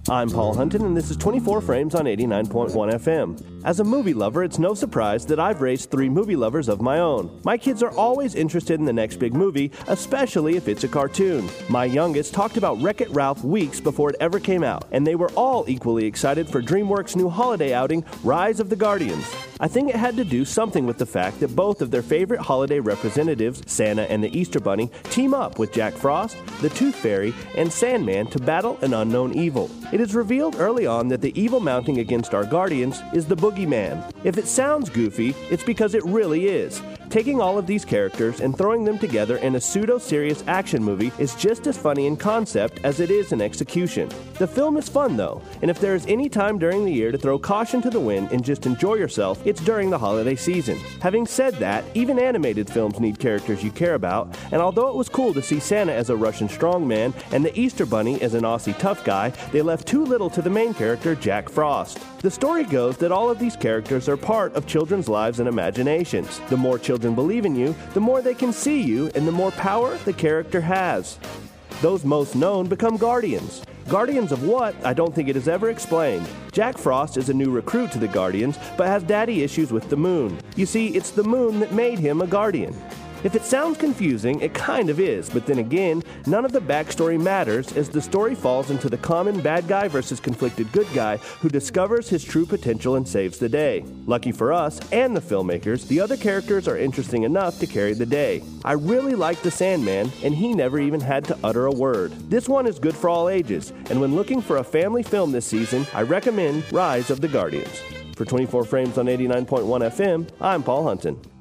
I'm Paul Hunton, and this is 24 Frames on 89.1 FM. As a movie lover, it's no surprise that I've raised 3 movie lovers of my own. My kids are always interested in the next big movie, especially if it's a cartoon. My youngest talked about Wreck-It Ralph weeks before it ever came out, and they were all equally excited for DreamWorks' new holiday outing, Rise of the Guardians. I think it had to do something with the fact that both of their favorite holiday representatives, Santa and the Easter Bunny, team up with Jack Frost, the Tooth Fairy, and Sandman to battle an unknown evil. It is revealed early on that the evil mounting against our Guardians is the Boogeyman. If it sounds goofy, it's because it really is. Taking all of these characters and throwing them together in a pseudo-serious action movie is just as funny in concept as it is in execution. The film is fun though, and if there is any time during the year to throw caution to the wind and just enjoy yourself, it's during the holiday season. Having said that, even animated films need characters you care about, and although it was cool to see Santa as a Russian strongman and the Easter Bunny as an Aussie tough guy, they left too little to the main character, Jack Frost. The story goes that all of these characters are part of children's lives and imaginations. The more children believe in you, the more they can see you, and the more power the character has. Those most known become Guardians. Guardians of what? I don't think it is ever explained. Jack Frost is a new recruit to the Guardians, but has daddy issues with the moon. You see, it's the moon that made him a Guardian. If it sounds confusing, it kind of is, but then again, none of the backstory matters as the story falls into the common bad guy versus conflicted good guy who discovers his true potential and saves the day. Lucky for us and the filmmakers, the other characters are interesting enough to carry the day. I really like the Sandman, and he never even had to utter a word. This one is good for all ages, and when looking for a family film this season, I recommend Rise of the Guardians. For 24 Frames on 89.1 FM, I'm Paul Hunton.